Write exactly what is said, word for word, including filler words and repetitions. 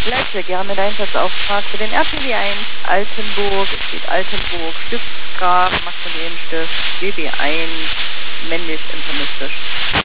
Leipzig, wir haben mit Einsatzauftrag für den R P W eins Altenburg. Es steht Altenburg, Stiftsgraben, macht man den Stift, B B eins, männlich intermistisch.